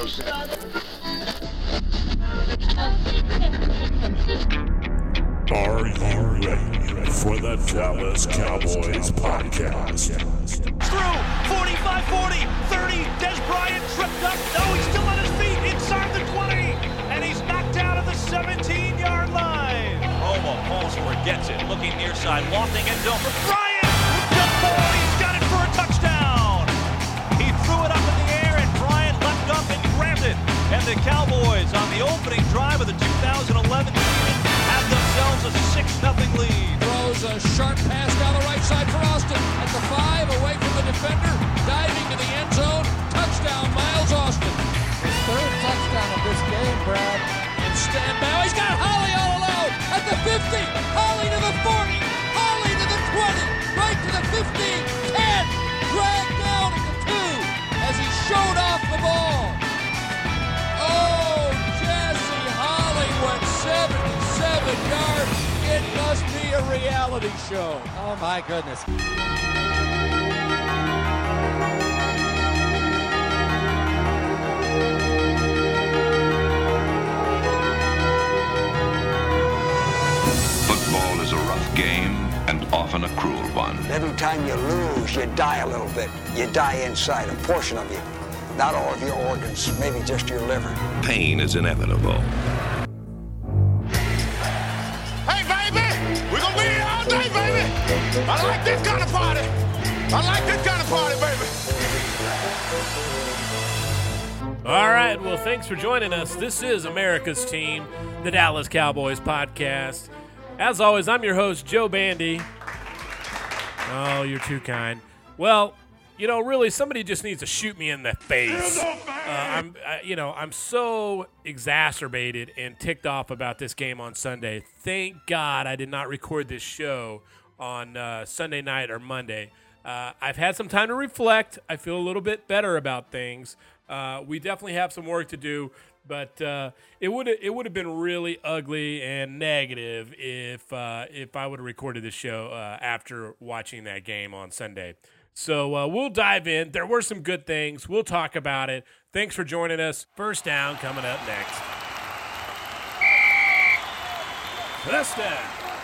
Are you ready for the Dallas Cowboys podcast? Through 45-40, 30, Des Bryant tripped up. No, he's still on his feet inside the 20, and he's knocked out of the 17-yard line. Homa falls for it, gets it, looking near side, lofting end zone for Bryant. Good ball, he's got it for a touchdown. He threw it up in the air, and Bryant leapt up and grabbed it. And the Cowboys, on the opening drive of the 2011 season, have themselves a 6-0 lead. Throws a sharp pass down the right side for Austin. At the 5, away from the defender, diving to the end zone. Touchdown, Miles Austin. His third touchdown of this game, Brad. Instead, now he's got Holly all alone. At the 50, Holly to the 40, Holly to the 20, right to the 15, 10, dragged down at the 2 as he showed off the ball. Oh, Jesse Holly went 77 yards. It must be a reality show. Oh, my goodness. Football is a rough game and often a cruel one. Every time you lose, you die a little bit. You die inside, a portion of you. Not all of your organs, maybe just your liver. Pain is inevitable. Hey, baby! We're gonna be here all day, baby! I like this kind of party! I like this kind of party, baby! All right, well, thanks for joining us. This is America's Team, the Dallas Cowboys podcast. As always, I'm your host, Joe Bandy. Oh, you're too kind. Well, you know, really, somebody just needs to shoot me in the face. I'm so exacerbated and ticked off about this game on Sunday. Thank God I did not record this show on Sunday night or Monday. I've had some time to reflect. I feel a little bit better about things. We definitely have some work to do, but it would have been really ugly and negative if I would have recorded this show after watching that game on Sunday. So we'll dive in. There were some good things. We'll talk about it. Thanks for joining us. First down coming up next. First down.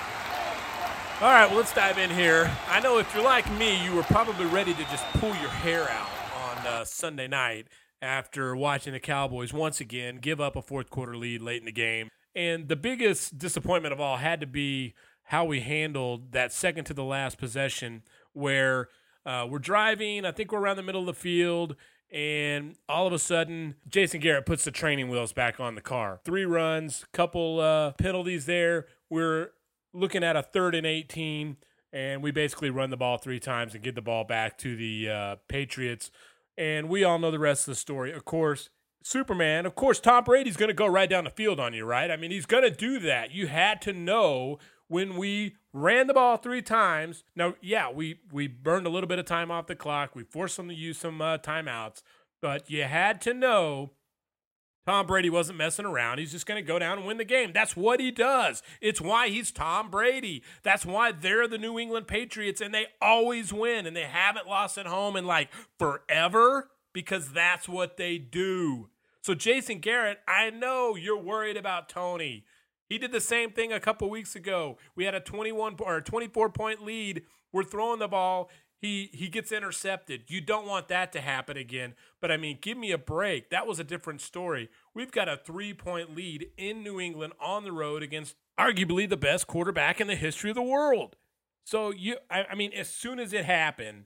All right, well, let's dive in here. I know if you're like me, you were probably ready to just pull your hair out on Sunday night after watching the Cowboys once again give up a fourth-quarter lead late in the game. And the biggest disappointment of all had to be how we handled that second-to-the-last possession where we're driving. I think we're around the middle of the field, and all of a sudden, Jason Garrett puts the training wheels back on the car. 3 runs, couple penalties there. We're looking at a 3rd and 18, and we basically run the ball 3 times and give the ball back to the Patriots. And we all know the rest of the story. Of course, Superman, of course, Tom Brady's going to go right down the field on you, right? I mean, he's going to do that. You had to know when we ran the ball 3 times. Now, yeah, we burned a little bit of time off the clock. We forced them to use some timeouts. But you had to know Tom Brady wasn't messing around. He's just going to go down and win the game. That's what he does. It's why he's Tom Brady. That's why they're the New England Patriots, and they always win, and they haven't lost at home in, like, forever, because that's what they do. So, Jason Garrett, I know you're worried about Tony. He did the same thing a couple weeks ago. We had a 21 or 24-point lead. We're throwing the ball. He gets intercepted. You don't want that to happen again. But, I mean, give me a break. That was a different story. We've got a 3-point lead in New England on the road against arguably the best quarterback in the history of the world. So, I mean, as soon as it happened,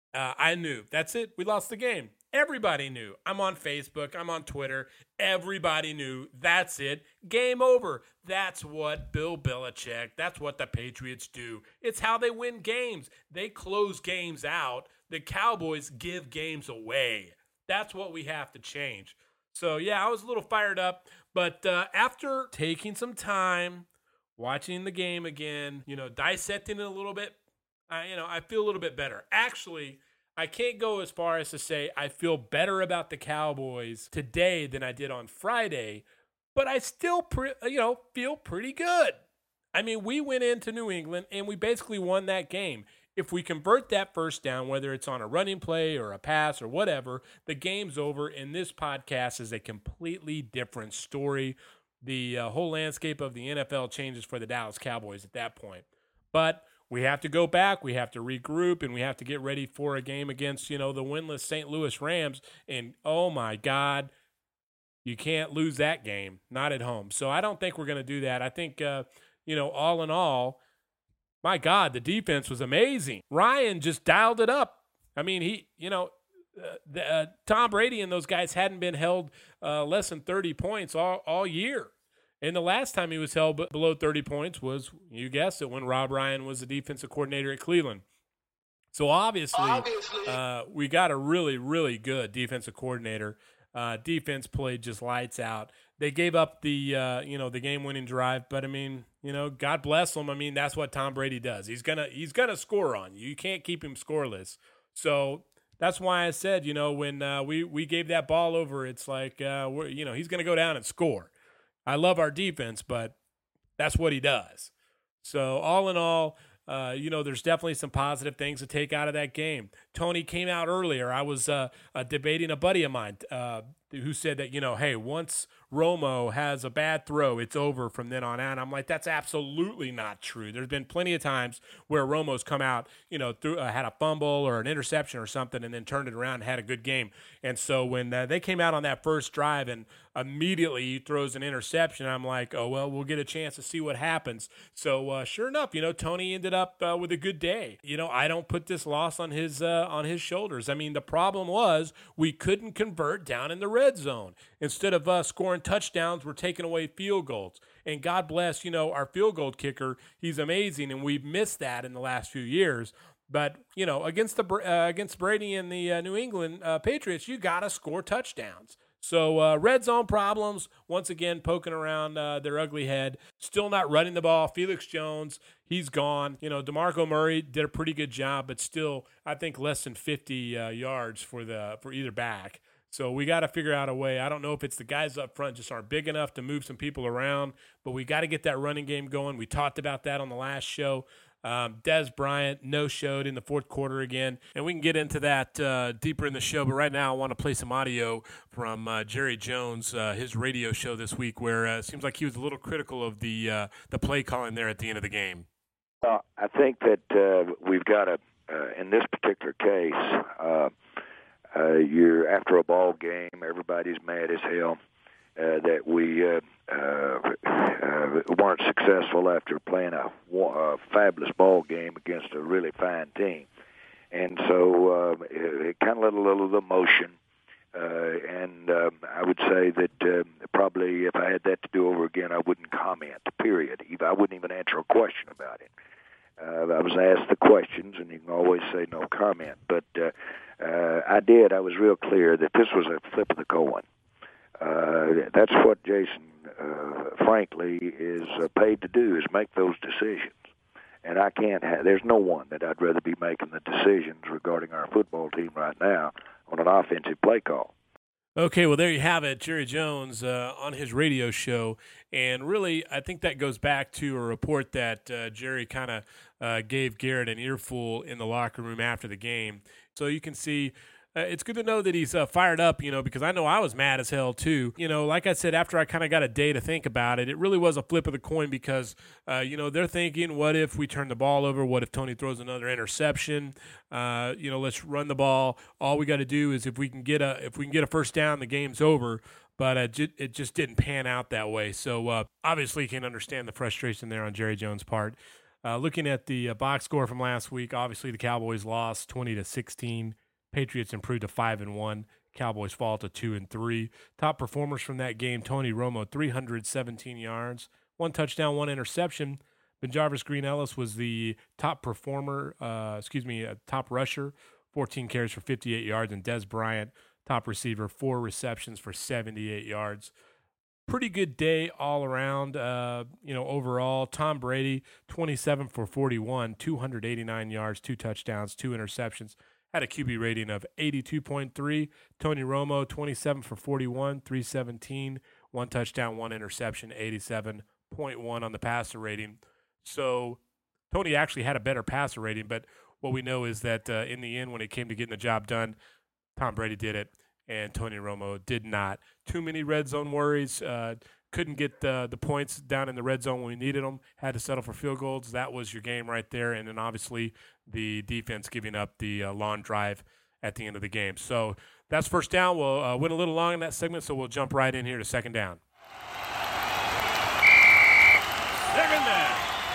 I knew. That's it. We lost the game. Everybody knew. I'm on Facebook. I'm on Twitter. Everybody knew. That's it. Game over. That's what Bill Belichick, that's what the Patriots do. It's how they win games. They close games out. The Cowboys give games away. That's what we have to change. So, yeah, I was a little fired up. But after taking some time, watching the game again, dissecting it a little bit, I feel a little bit better. Actually, I can't go as far as to say I feel better about the Cowboys today than I did on Friday, but I still feel pretty good. I mean, we went into New England and we basically won that game. If we convert that first down, whether it's on a running play or a pass or whatever, the game's over, and this podcast is a completely different story. The whole landscape of the NFL changes for the Dallas Cowboys at that point. But we have to go back, we have to regroup, and we have to get ready for a game against, the winless St. Louis Rams. And, oh, my God, you can't lose that game, not at home. So I don't think we're going to do that. I think, all in all, my God, the defense was amazing. Ryan just dialed it up. I mean, Tom Brady and those guys hadn't been held less than 30 points all year. And the last time he was held below 30 points was, you guessed it, when Rob Ryan was the defensive coordinator at Cleveland. So obviously we got a really, really good defensive coordinator. Defense played just lights out. They gave up the game-winning drive, but I mean, God bless them. I mean, that's what Tom Brady does. He's gonna score on you. You can't keep him scoreless. So that's why I said, when we gave that ball over, it's like he's gonna go down and score. I love our defense, but that's what he does. So all in all, there's definitely some positive things to take out of that game. Tony came out earlier. I was debating a buddy of mine who said that, hey, once Romo has a bad throw, it's over from then on out. I'm like, that's absolutely not true. There's been plenty of times where Romo's come out, had a fumble or an interception or something and then turned it around and had a good game. And so when they came out on that first drive and immediately he throws an interception, I'm like, oh, well, we'll get a chance to see what happens. So sure enough, Tony ended up with a good day. I don't put this loss on his shoulders. I mean, the problem was we couldn't convert down in the red zone. Instead of scoring touchdowns, we're taking away field goals. And God bless, our field goal kicker. He's amazing, and we've missed that in the last few years. But, against Brady and the New England Patriots, you got to score touchdowns. So red zone problems, once again, poking around their ugly head. Still not running the ball. Felix Jones, he's gone. DeMarco Murray did a pretty good job, but still, I think less than 50 yards for either back. So we got to figure out a way. I don't know if it's the guys up front just aren't big enough to move some people around, but we got to get that running game going. We talked about that on the last show. Dez Bryant no-showed in the fourth quarter again, and we can get into that deeper in the show. But right now I want to play some audio from Jerry Jones, his radio show this week, where it seems like he was a little critical of the play calling there at the end of the game. I think that we've got to, in this particular case, you're after a ball game, everybody's mad as hell that we weren't successful after playing a fabulous ball game against a really fine team. And so it kind of let a little of the emotion. And I would say that probably if I had that to do over again, I wouldn't comment, period. I wouldn't even answer a question about it. I was asked the questions, and you can always say no comment. But I did. I was real clear that this was a flip of the coin. That's what Jason, frankly, is paid to do, is make those decisions. And I can't there's no one that I'd rather be making the decisions regarding our football team right now on an offensive play call. Okay, well, there you have it, Jerry Jones on his radio show. And really, I think that goes back to a report that Jerry kind of gave Garrett an earful in the locker room after the game. So you can see it's good to know that he's fired up, because I know I was mad as hell too. Like I said, after I kind of got a day to think about it, it really was a flip of the coin because, they're thinking, what if we turn the ball over? What if Tony throws another interception? Let's run the ball. All we got to do is if we can get a first down, the game's over. But it just didn't pan out that way. So obviously you can understand the frustration there on Jerry Jones' part. Looking at the box score from last week, obviously the Cowboys lost 20-16. Patriots improved to 5-1. Cowboys fall to 2-3. Top performers from that game: Tony Romo, 317 yards, 1 touchdown, 1 interception. BenJarvus Green-Ellis was the top performer, top rusher, 14 carries for 58 yards, and Dez Bryant, top receiver, 4 receptions for 78 yards. Pretty good day all around, overall. Tom Brady, 27 for 41, 289 yards, 2 touchdowns, 2 interceptions. Had a QB rating of 82.3. Tony Romo, 27 for 41, 317, 1 touchdown, 1 interception, 87.1 on the passer rating. So Tony actually had a better passer rating, but what we know is that in the end, when it came to getting the job done, Tom Brady did it, and Tony Romo did not. Too many red zone worries. Couldn't get the points down in the red zone when we needed them. Had to settle for field goals. That was your game right there. And then obviously the defense giving up the long drive at the end of the game. So that's first down. We'll went a little long in that segment, so we'll jump right in here to second down. Second down.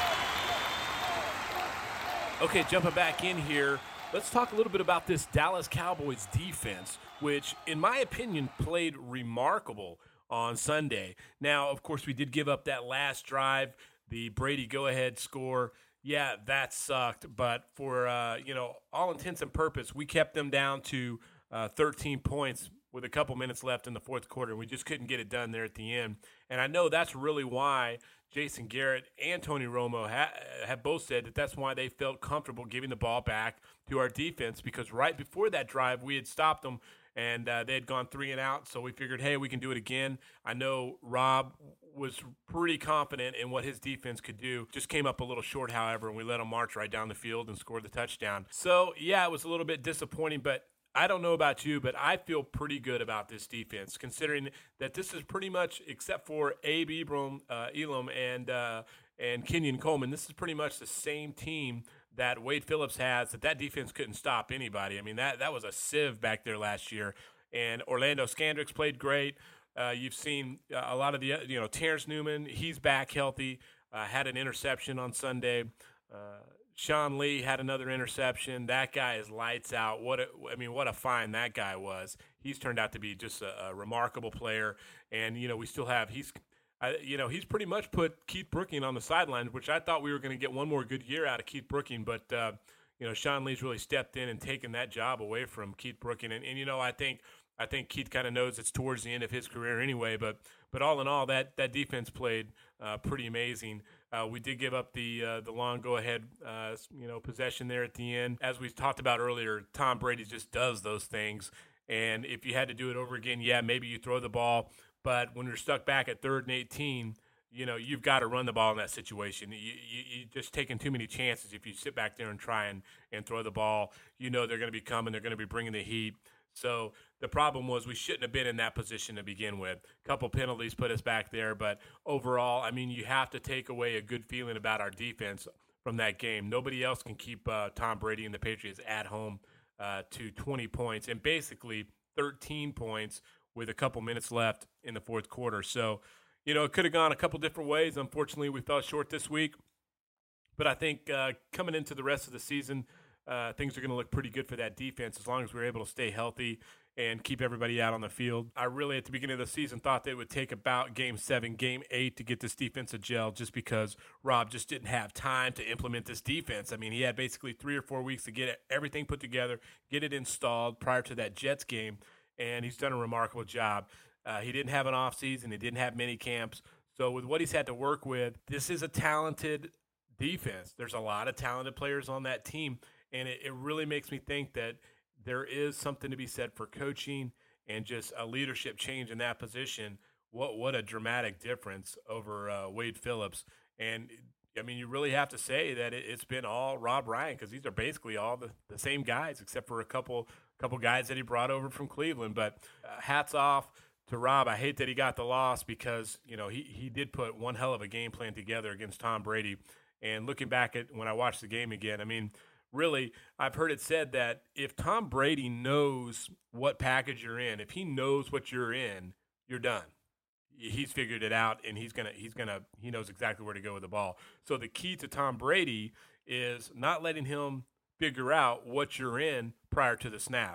Okay, jumping back in here. Let's talk a little bit about this Dallas Cowboys defense, which, in my opinion, played remarkable on Sunday. Now, of course, we did give up that last drive, the Brady go-ahead score. Yeah, that sucked, but for all intents and purpose, we kept them down to 13 points with a couple minutes left in the fourth quarter. We just couldn't get it done there at the end. And I know that's really why Jason Garrett and Tony Romo have both said that that's why they felt comfortable giving the ball back to our defense, because right before that drive, we had stopped them, and they had gone 3 and out. So we figured, hey, we can do it again. I know Rob was pretty confident in what his defense could do. Just came up a little short, however, and we let them march right down the field and score the touchdown. So, yeah, it was a little bit disappointing, but I don't know about you, but I feel pretty good about this defense, considering that this is pretty much, except for Abe Elam and Kenyon Coleman, this is pretty much the same team that Wade Phillips has, that defense couldn't stop anybody. I mean, that was a sieve back there last year. And Orlando Scandrick's played great. You've seen a lot of the, Terrence Newman, he's back healthy, had an interception on Sunday. Sean Lee had another interception. That guy is lights out. What a find that guy was. He's turned out to be just a remarkable player. And, we still have, he's pretty much put Keith Brooking on the sidelines, which I thought we were going to get one more good year out of Keith Brooking. But, Sean Lee's really stepped in and taken that job away from Keith Brooking. And I think Keith kind of knows it's towards the end of his career anyway. But all in all, that defense played pretty amazing. We did give up the long go-ahead, possession there at the end. As we talked about earlier, Tom Brady just does those things. And if you had to do it over again, yeah, maybe you throw the ball. But when you're stuck back at 3rd and 18, you've got to run the ball in that situation. You're just taking too many chances if you sit back there and try and throw the ball. They're going to be coming. They're going to be bringing the heat. So the problem was we shouldn't have been in that position to begin with. A couple penalties put us back there, but overall, you have to take away a good feeling about our defense from that game. Nobody else can keep Tom Brady and the Patriots at home to 20 points and basically 13 points with a couple minutes left in the fourth quarter. So, it could have gone a couple different ways. Unfortunately, we fell short this week. But I think coming into the rest of the season, things are going to look pretty good for that defense as long as we're able to stay healthy and keep everybody out on the field. I really, at the beginning of the season, thought they would take about Game 7, Game 8 to get this defense a gel just because Rob just didn't have time to implement this defense. He had basically 3 or 4 weeks to get everything put together, get it installed prior to that Jets game, and he's done a remarkable job. He didn't have an offseason. He didn't have mini camps. So with what he's had to work with, this is a talented defense. There's a lot of talented players on that team, and it really makes me think that there is something to be said for coaching and just a leadership change in that position. What a dramatic difference over Wade Phillips. And, you really have to say that it's been all Rob Ryan, because these are basically all the same guys except for a couple guys that he brought over from Cleveland. But hats off to Rob. I hate that he got the loss because, he did put one hell of a game plan together against Tom Brady. And looking back at when I watched the game again, really, I've heard it said that if Tom Brady knows what package you're in, if he knows what you're in, you're done. He's figured it out, and he knows exactly where to go with the ball. So the key to Tom Brady is not letting him figure out what you're in prior to the snap.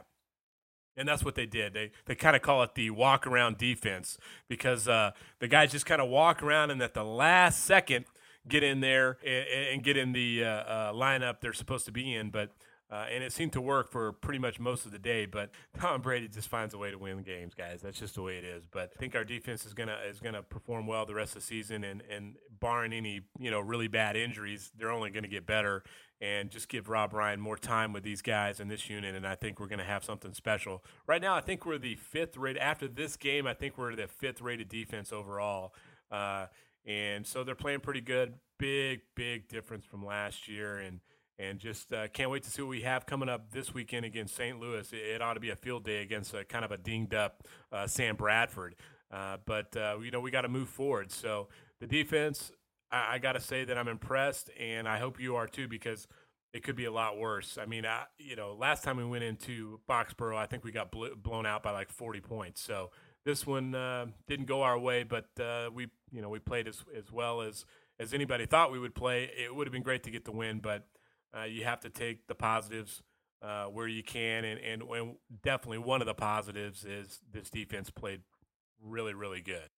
And that's what they did. They kind of call it the walk-around defense because the guys just kind of walk around and at the last second get in there and get in the lineup they're supposed to be in. But and it seemed to work for pretty much most of the day. But Tom Brady just finds a way to win games, guys. That's just the way it is. But I think our defense is gonna perform well the rest of the season, and barring any really bad injuries, they're only going to get better. And just give Rob Ryan more time with these guys in this unit, and I think we're going to have something special. Right now, I think we're the 5th rated. After this game, I think we're the 5th rated defense overall. And so they're playing pretty good. Big difference from last year. And just can't wait to see what we have coming up this weekend against St. Louis. It ought to be a field day against kind of a dinged-up Sam Bradford. But we got to move forward. So the defense, I got to say that I'm impressed, and I hope you are too, because it could be a lot worse. I mean, last time we went into Foxborough, I think we got blown out by like 40 points. So this one didn't go our way, but we played as well as anybody thought we would play. It would have been great to get the win, but you have to take the positives where you can, and definitely one of the positives is this defense played really, really good.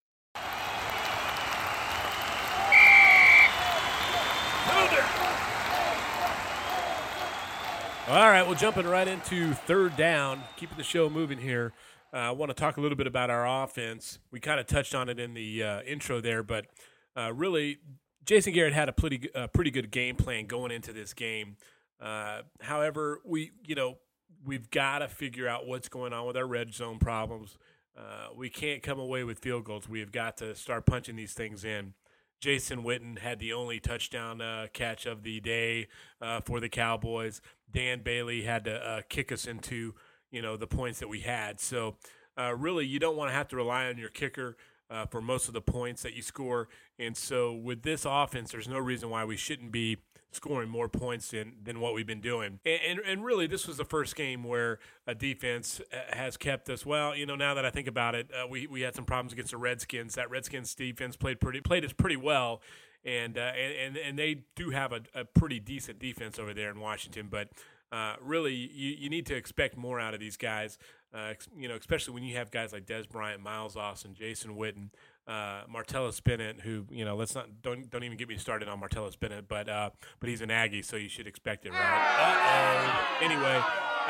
All right, well, jumping right into third down, keeping the show moving here. I want to talk a little bit about our offense. We kind of touched on it in the intro there, but really, Jason Garrett had a pretty good game plan going into this game. However, we've got to figure out what's going on with our red zone problems. We can't come away with field goals. We have got to start punching these things in. Jason Witten had the only touchdown catch of the day for the Cowboys. Dan Bailey had to kick us into, the points that we had. So, really, you don't want to have to rely on your kicker for most of the points that you score. And so with this offense, there's no reason why we shouldn't be scoring more points than what we've been doing. And really, this was the first game where a defense has kept us. Well, now that I think about it, we had some problems against the Redskins. That Redskins defense played us pretty well, and they do have a pretty decent defense over there in Washington. But really, you need to expect more out of these guys. Especially when you have guys like Des Bryant, Miles Austin, Jason Witten, Martellus Bennett, who don't even get me started on Martellus Bennett, but he's an Aggie, so you should expect it, right? Anyway,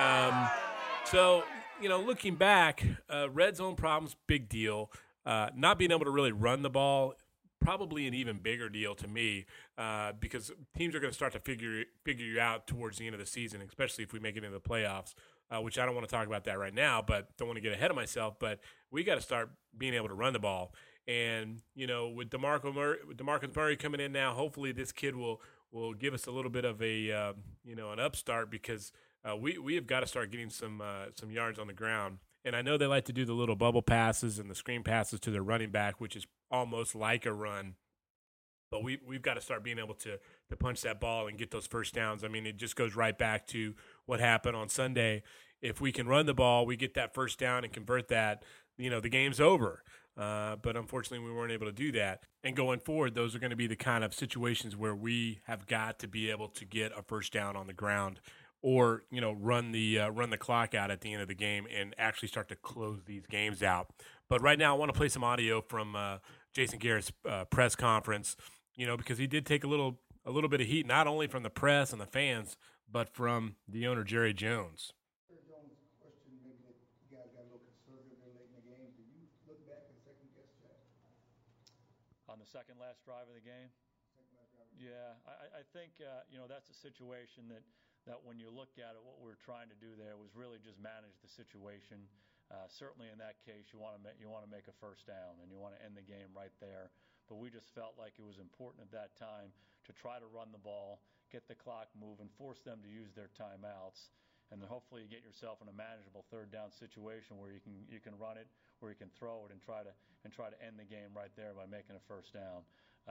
so looking back, red zone problems, big deal. Not being able to really run the ball, probably an even bigger deal to me, because teams are going to start to figure you out towards the end of the season, especially if we make it into the playoffs. Which I don't want to talk about that right now, but don't want to get ahead of myself. But we got to start being able to run the ball. And, with DeMarcus Murray coming in now, hopefully this kid will give us a little bit of an upstart, because we have got to start getting some yards on the ground. And I know they like to do the little bubble passes and the screen passes to their running back, which is almost like a run. But we've got to start being able to punch that ball and get those first downs. I mean, it just goes right back to what happened on Sunday. If we can run the ball, we get that first down and convert that, the game's over. But unfortunately, we weren't able to do that. And going forward, those are going to be the kind of situations where we have got to be able to get a first down on the ground, or run the clock out at the end of the game and actually start to close these games out. But right now, I want to play some audio from Jason Garrett's press conference. Because he did take a little bit of heat, not only from the press and the fans, but from the owner, Jerry Jones. Question, maybe that you guys got a little conservative late in the game. Do you look back and second guess that? On the second last drive of the game? Yeah, I think that's a situation that when you look at it, what we're trying to do there was really just manage the situation. Certainly in that case, you want to make a first down and you want to end the game right there. But we just felt like it was important at that time to try to run the ball, get the clock moving, force them to use their timeouts, and then hopefully you get yourself in a manageable third down situation where you can run it, where you can throw it, and try to end the game right there by making a first down.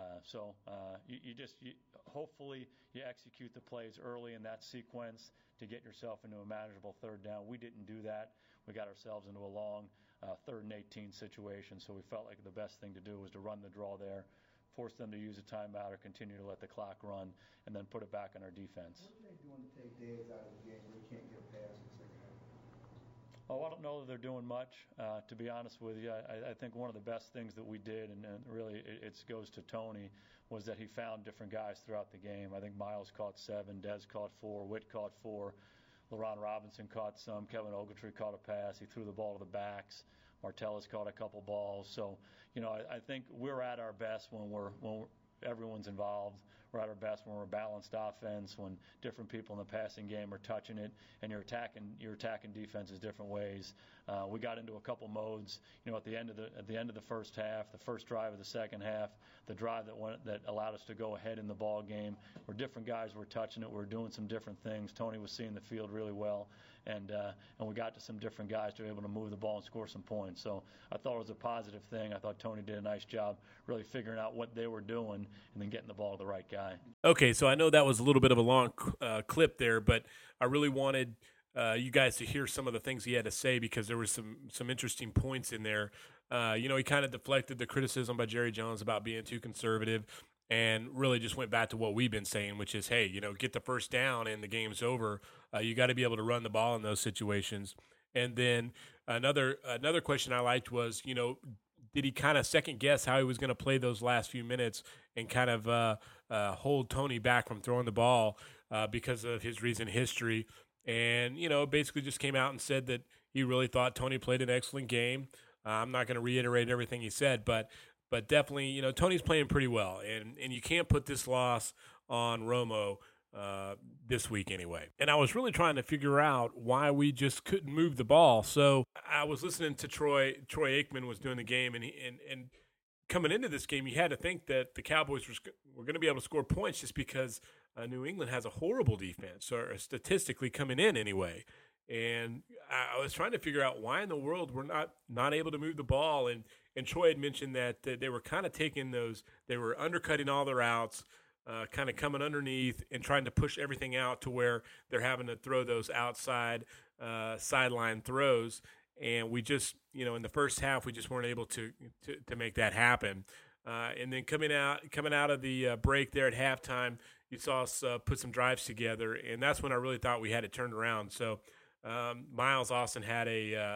Hopefully you execute the plays early in that sequence to get yourself into a manageable third down. We didn't do that. We got ourselves into a long 3rd and 18 situation, so we felt like the best thing to do was to run the draw there, force them to use a timeout or continue to let the clock run, and then put it back on our defense. What are they doing to take Dez out of the game where he can't get past the second half? Oh, I don't know that they're doing much, to be honest with you. I think one of the best things that we did, and really it goes to Tony, was that he found different guys throughout the game. I think Miles caught 7, Dez caught 4, Witt caught 4. LaRon Robinson caught some. Kevin Ogletree caught a pass. He threw the ball to the backs. Martellus caught a couple balls. So, I think we're at our best when we're everyone's involved. We're at our best when we're a balanced offense, when different people in the passing game are touching it, and you're attacking defenses different ways. We got into a couple modes, at the end of the first half, the first drive of the second half, the drive that allowed us to go ahead in the ball game, where different guys were touching it, we were doing some different things. Tony was seeing the field really well, and we got to some different guys to be able to move the ball and score some points. So I thought it was a positive thing. I thought Tony did a nice job really figuring out what they were doing and then getting the ball to the right guy. Okay, so I know that was a little bit of a long clip there, but I really wanted you guys to hear some of the things he had to say because there were some interesting points in there. He kind of deflected the criticism by Jerry Jones about being too conservative and really just went back to what we've been saying, which is, hey, get the first down and the game's over. You got to be able to run the ball in those situations. And then another question I liked was, did he kind of second guess how he was going to play those last few minutes and kind of hold Tony back from throwing the ball because of his recent history? And, basically just came out and said that he really thought Tony played an excellent game. I'm not going to reiterate everything he said, but definitely, Tony's playing pretty well. And you can't put this loss on Romo this week anyway. And I was really trying to figure out why we just couldn't move the ball. So I was listening to Troy Aikman was doing the game, and coming into this game, you had to think that the Cowboys were going to be able to score points just because New England has a horrible defense, or statistically coming in anyway. And I was trying to figure out why in the world we're not able to move the ball. And Troy had mentioned that they were kind of taking those, they were undercutting all the routes, kind of coming underneath and trying to push everything out to where they're having to throw those outside sideline throws. And we just, in the first half, we just weren't able to make that happen. And then coming out of the break there at halftime, you saw us put some drives together, and that's when I really thought we had it turned around. So Miles Austin had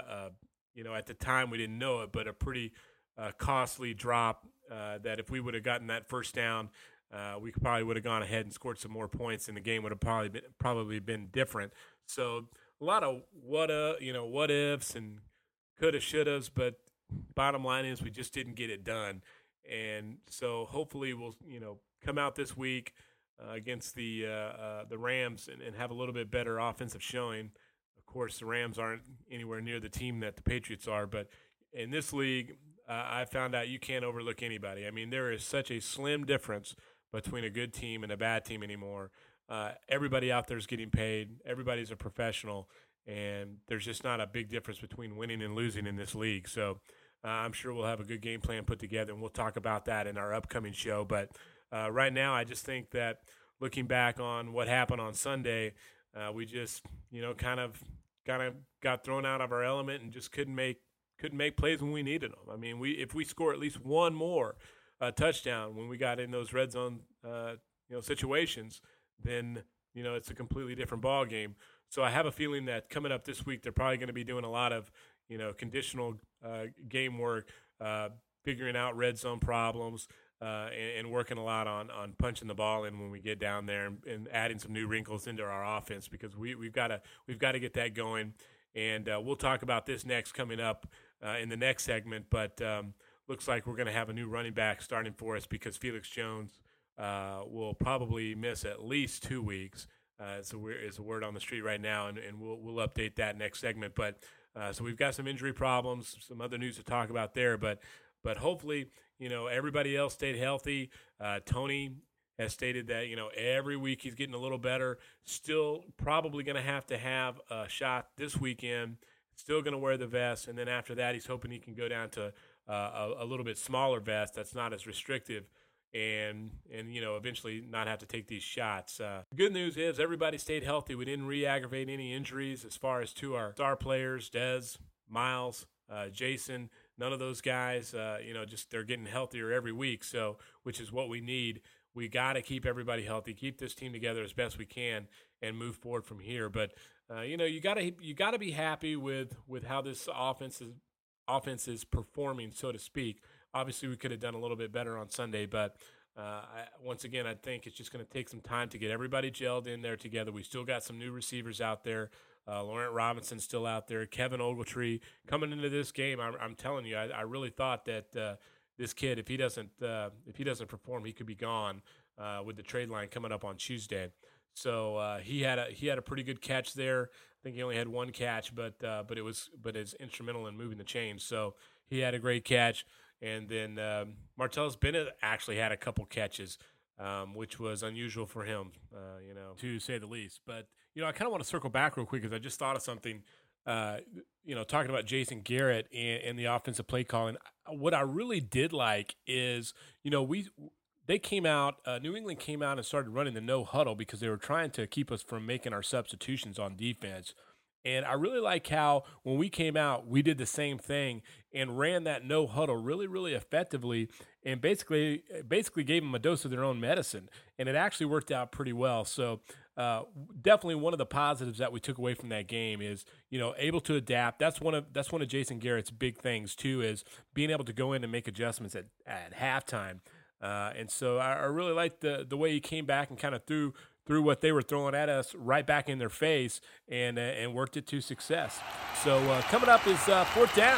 at the time we didn't know it, but a pretty costly drop that if we would have gotten that first down, we probably would have gone ahead and scored some more points, and the game would have probably been different. So a lot of what ifs and coulda, shouldas, but bottom line is we just didn't get it done. And so hopefully we'll come out this week against the Rams and have a little bit better offensive showing. Of course, the Rams aren't anywhere near the team that the Patriots are, but in this league, I found out you can't overlook anybody. I mean, there is such a slim difference between a good team and a bad team anymore. Everybody out there is getting paid. Everybody's a professional, and there's just not a big difference between winning and losing in this league. So I'm sure we'll have a good game plan put together, and we'll talk about that in our upcoming show. But right now, I just think that looking back on what happened on Sunday, we just kind of got thrown out of our element and just couldn't make plays when we needed them. I mean, if we score at least one more touchdown when we got in those red zone situations, then it's a completely different ball game. So I have a feeling that coming up this week, they're probably going to be doing a lot of conditional game work, figuring out red zone problems, and working a lot on punching the ball in when we get down there and adding some new wrinkles into our offense, because we've got to get that going. And we'll talk about this next coming up in the next segment. But looks like we're going to have a new running back starting for us because Felix Jones will probably miss at least 2 weeks. It's a word on the street right now, and we'll update that next segment. But so we've got some injury problems, some other news to talk about there. But hopefully, everybody else stayed healthy. Tony has stated that, every week he's getting a little better. Still probably going to have a shot this weekend. Still going to wear the vest. And then after that, he's hoping he can go down to a little bit smaller vest that's not as restrictive and eventually not have to take these shots. The good news is everybody stayed healthy. We didn't re-aggravate any injuries as far as to our star players, Dez, Miles, Jason. None of those guys, just they're getting healthier every week, so which is what we need. We got to keep everybody healthy, keep this team together as best we can, and move forward from here. But you got to be happy with how this offense is performing, so to speak. Obviously, we could have done a little bit better on Sunday, but once again, I think it's just going to take some time to get everybody gelled in there together. We still got some new receivers out there. Laurent Robinson's still out there. Kevin Ogletree coming into this game, I'm telling you, I really thought that this kid, if he doesn't perform, he could be gone with the trade line coming up on Tuesday. So he had a pretty good catch there. I think he only had one catch, but it's instrumental in moving the chains. So he had a great catch. And then Martellus Bennett actually had a couple catches, which was unusual for him, to say the least. But, I kind of want to circle back real quick because I just thought of something, talking about Jason Garrett and the offensive play calling. What I really did like is, they came out, New England came out and started running the no huddle because they were trying to keep us from making our substitutions on defense. And I really like how when we came out, we did the same thing and ran that no huddle really, really effectively and basically gave them a dose of their own medicine. And it actually worked out pretty well. So definitely one of the positives that we took away from that game is, able to adapt. That's one of Jason Garrett's big things too, is being able to go in and make adjustments at halftime. And so I really liked the way he came back and kind of threw what they were throwing at us right back in their face and worked it to success. So coming up is fourth down.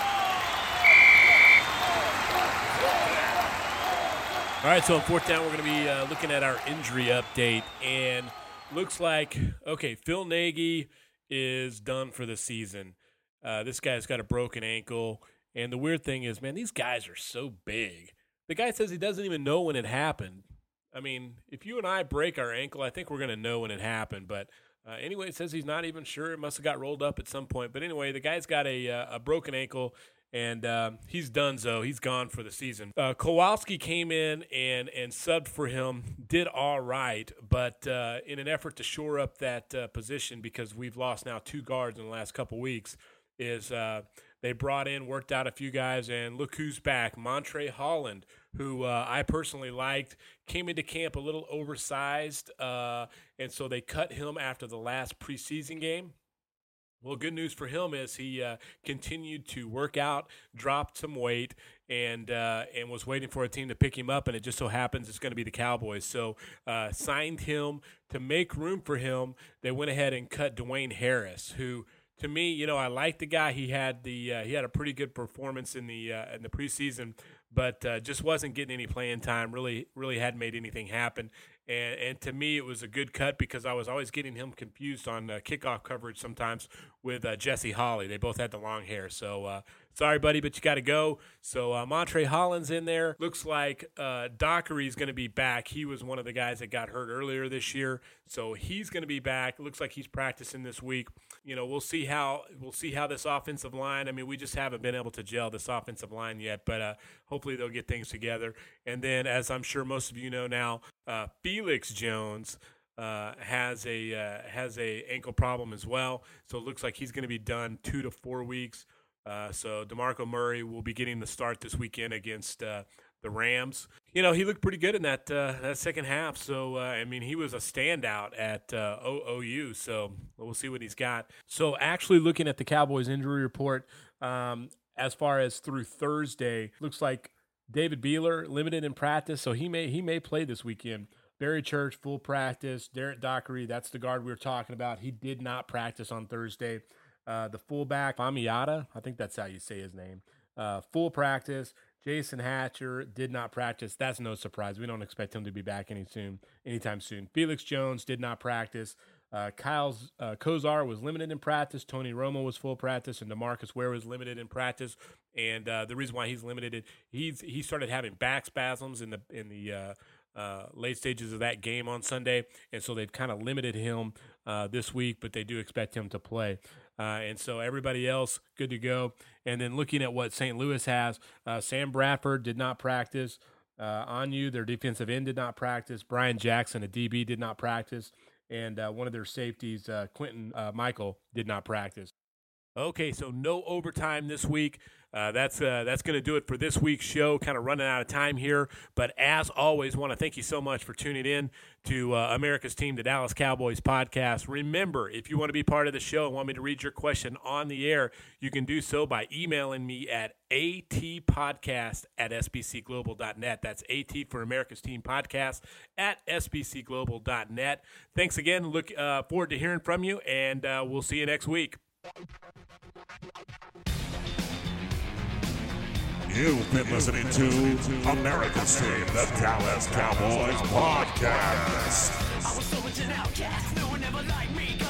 All right, so on fourth down, we're going to be looking at our injury update. And looks like, Phil Nagy is done for the season. This guy's got a broken ankle. And the weird thing is, man, these guys are so big. The guy says he doesn't even know when it happened. I mean, if you and I break our ankle, I think we're going to know when it happened. But anyway, it says he's not even sure. It must have got rolled up at some point. But anyway, the guy's got a broken ankle, and he's done, so he's gone for the season. Kowalski came in and subbed for him, did all right. But in an effort to shore up that position, because we've lost now 2 guards in the last couple weeks, is they worked out a few guys, and look who's back, Montre Holland, who I personally liked, came into camp a little oversized, and so they cut him after the last preseason game. Well, good news for him is he continued to work out, dropped some weight, and was waiting for a team to pick him up, and it just so happens it's going to be the Cowboys. So signed him to make room for him. They went ahead and cut Dwayne Harris, who, to me, I like the guy. He had a pretty good performance in the preseason, but just wasn't getting any playing time. Really hadn't made anything happen. And to me, it was a good cut because I was always getting him confused on kickoff coverage sometimes with Jesse Holley. They both had the long hair. So sorry, buddy, but you got to go. So Montre Holland's in there. Looks like Dockery's going to be back. He was one of the guys that got hurt earlier this year, so he's going to be back. Looks like he's practicing this week. We'll see how this offensive line. I mean, we just haven't been able to gel this offensive line yet, but hopefully they'll get things together. And then, as I'm sure most of you know now, Felix Jones has a ankle problem as well. So it looks like he's going to be done 2 to 4 weeks. So DeMarco Murray will be getting the start this weekend against the Rams. He looked pretty good in that second half. So, he was a standout at OU. So we'll see what he's got. So actually looking at the Cowboys injury report, as far as through Thursday, looks like David Beeler limited in practice. So he may play this weekend. Barry Church, full practice. Derek Dockery, that's the guard we were talking about. He did not practice on Thursday. The fullback, Famiata, I think that's how you say his name, full practice. Jason Hatcher did not practice. That's no surprise. We don't expect him to be back anytime soon. Felix Jones did not practice. Kyle Kozar was limited in practice. Tony Romo was full practice, and DeMarcus Ware was limited in practice. And the reason why he's limited, he started having back spasms in the late stages of that game on Sunday, and so they've kind of limited him this week, but they do expect him to play. And so everybody else, good to go. And then looking at what St. Louis has, Sam Bradford did not practice. Anu, their defensive end, did not practice. Brian Jackson, a DB, did not practice. And one of their safeties, Quentin Michael, did not practice. Okay, so no overtime this week. That's going to do it for this week's show. Kind of running out of time here, but as always, want to thank you so much for tuning in to America's Team, the Dallas Cowboys podcast. Remember, if you want to be part of the show and want me to read your question on the air, you can do so by emailing me at atpodcast@sbcglobal.net. That's AT for America's Team podcast @sbcglobal.net. Thanks again. Look forward to hearing from you, and we'll see you next week. You've been listening to America's Team, the Dallas Cowboys Podcast. I was so much an outcast, no one ever liked me.